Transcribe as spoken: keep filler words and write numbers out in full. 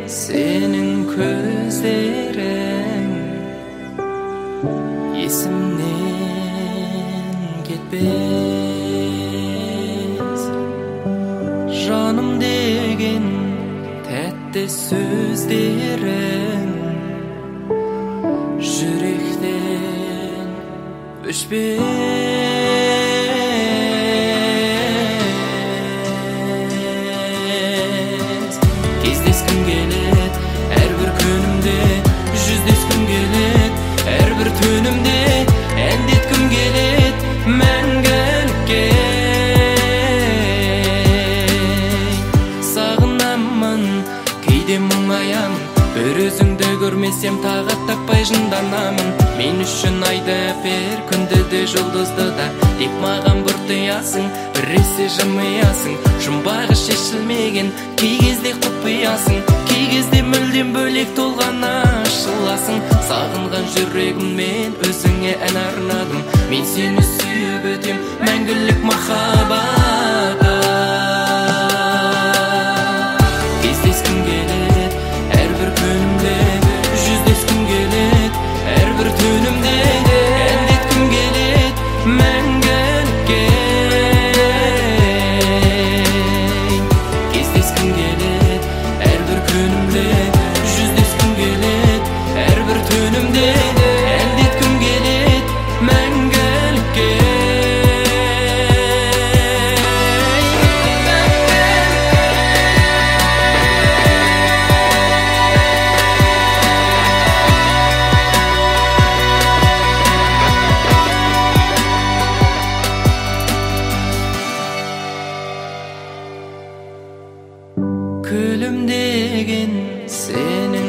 senin közlerin esimden ketmez. Жаным деген тәтті сөздерің жүректен өшпес. Кездескім келет әрбір күнімде, жүздескім келет әрбір түнімде, әндеткім келет мәңгілікке. Сағынамын, кейде мұңаямын, бір өзіңді көрмесем тағат таппай жынданамын. Мен үшін айды әпер, күнді де жұлдызды да деп маған бұртыясың, біресе жымиясың. Жұмбағы шешілмеген кей кезде құпиясың, кей кезде мүлдем бөлек толған ашыласың. Сағынған жүрегіммен өзіңе ән арнадым, мен сені сүйіп өтем мәңгілік махаббатым. Кездескім келет әрбір күнімде, жүздескім келет әрбір түнімде, әндеткім келет мәңгілікке. Кездескім келет әрбір күнімде, жүздескім келет әрбір түнімде, әндеткім келет мәңгілікке. Күлімдеген сенің